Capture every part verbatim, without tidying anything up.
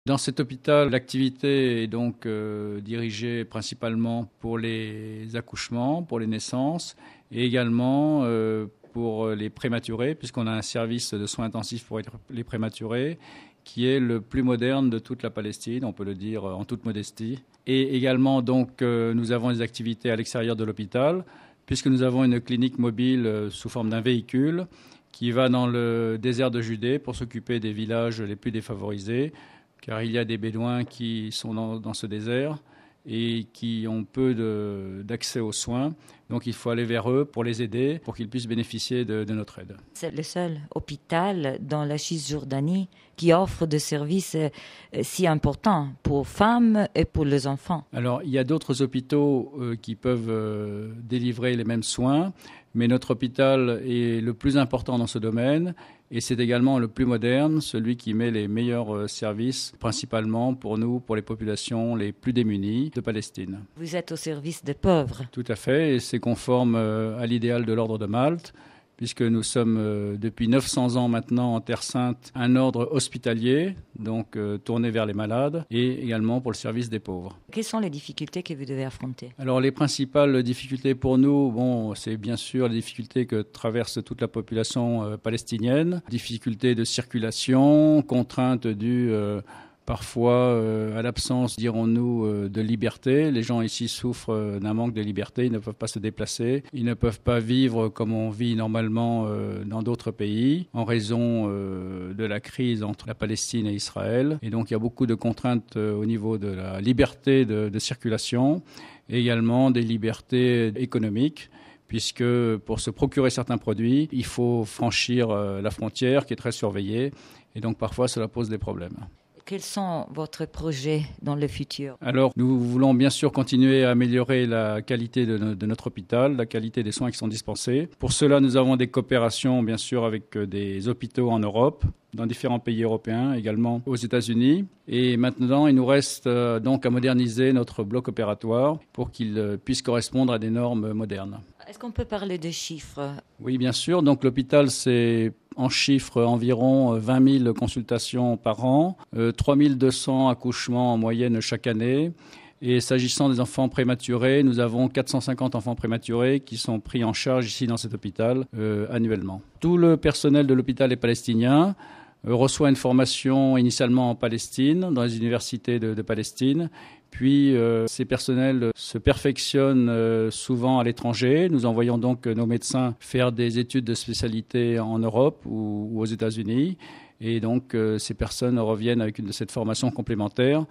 Dans cet hôpital, l'activité est donc euh, dirigée principalement pour les accouchements, pour les naissances et également euh, pour les prématurés, puisqu'on a un service de soins intensifs pour les prématurés qui est le plus moderne de toute la Palestine, on peut le dire en toute modestie. Et également, donc, euh, nous avons des activités à l'extérieur de l'hôpital, puisque nous avons une clinique mobile euh, sous forme d'un véhicule qui va dans le désert de Judée pour s'occuper des villages les plus défavorisés, car il y a des Bédouins qui sont dans, dans ce désert et qui ont peu de, d'accès aux soins. Donc il faut aller vers eux pour les aider, pour qu'ils puissent bénéficier de, de notre aide. C'est le seul hôpital dans la Cisjordanie qui offre des services si importants pour femmes et pour les enfants. Alors il y a d'autres hôpitaux euh, qui peuvent euh, délivrer les mêmes soins, mais notre hôpital est le plus important dans ce domaine et c'est également le plus moderne, celui qui met les meilleurs services, principalement pour nous, pour les populations les plus démunies de Palestine. Vous êtes au service des pauvres. Tout à fait, et c'est conforme à l'idéal de l'ordre de Malte, puisque nous sommes euh, depuis neuf cents ans maintenant en Terre Sainte un ordre hospitalier, donc euh, tourné vers les malades, et également pour le service des pauvres. Quelles sont les difficultés que vous devez affronter ? Alors les principales difficultés pour nous, bon, c'est bien sûr les difficultés que traverse toute la population euh, palestinienne, difficultés de circulation, contraintes dues euh, parfois euh, à l'absence, dirons-nous, euh, de liberté. Les gens ici souffrent euh, d'un manque de liberté, ils ne peuvent pas se déplacer, ils ne peuvent pas vivre comme on vit normalement euh, dans d'autres pays en raison euh, de la crise entre la Palestine et Israël. Et donc il y a beaucoup de contraintes euh, au niveau de la liberté de, de circulation, et également des libertés économiques, puisque pour se procurer certains produits, il faut franchir euh, la frontière qui est très surveillée, et donc parfois cela pose des problèmes. Quels sont votre projets dans le futur ? Alors, nous voulons bien sûr continuer à améliorer la qualité de, no- de notre hôpital, la qualité des soins qui sont dispensés. Pour cela, nous avons des coopérations, bien sûr, avec des hôpitaux en Europe, dans différents pays européens, également aux États-Unis. Et maintenant, il nous reste euh, donc à moderniser notre bloc opératoire pour qu'il euh, puisse correspondre à des normes modernes. Est-ce qu'on peut parler de chiffres ? Oui, bien sûr. Donc, l'hôpital, c'est en chiffres environ vingt mille consultations par an, euh, trois mille deux cents accouchements en moyenne chaque année. Et s'agissant des enfants prématurés, nous avons quatre cent cinquante enfants prématurés qui sont pris en charge ici dans cet hôpital euh, annuellement. Tout le personnel de l'hôpital est palestinien, euh, reçoit une formation initialement en Palestine, dans les universités de, de Palestine. Puis euh, ces personnels se perfectionnent euh, souvent à l'étranger. Nous envoyons donc nos médecins faire des études de spécialité en Europe ou, ou aux États-Unis. Et donc euh, ces personnes reviennent avec une de cette formation complémentaire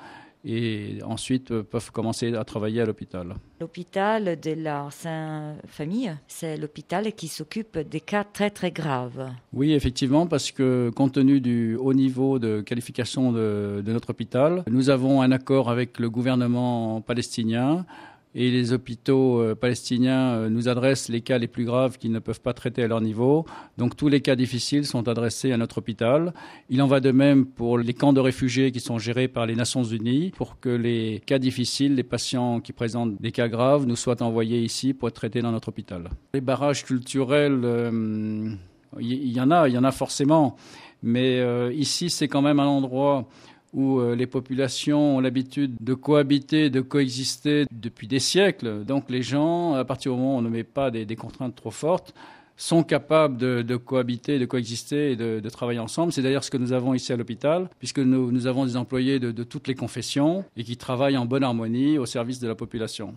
et ensuite euh, peuvent commencer à travailler à l'hôpital. L'hôpital de la Sainte-Famille, c'est l'hôpital qui s'occupe des cas très très graves. Oui, effectivement, parce que compte tenu du haut niveau de qualification de, de notre hôpital, nous avons un accord avec le gouvernement palestinien et les hôpitaux euh, palestiniens euh, nous adressent les cas les plus graves qu'ils ne peuvent pas traiter à leur niveau. Donc tous les cas difficiles sont adressés à notre hôpital. Il en va de même pour les camps de réfugiés qui sont gérés par les Nations Unies pour que les cas difficiles, les patients qui présentent des cas graves, nous soient envoyés ici pour être traités dans notre hôpital. Les barrages culturels, euh, il y, y en a, il y en a forcément. Mais euh, ici, c'est quand même un endroit où les populations ont l'habitude de cohabiter, de coexister depuis des siècles. Donc les gens, à partir du moment où on ne met pas des, des contraintes trop fortes, sont capables de, de cohabiter, de coexister et de, de travailler ensemble. C'est d'ailleurs ce que nous avons ici à l'hôpital, puisque nous, nous avons des employés de, de toutes les confessions et qui travaillent en bonne harmonie au service de la population.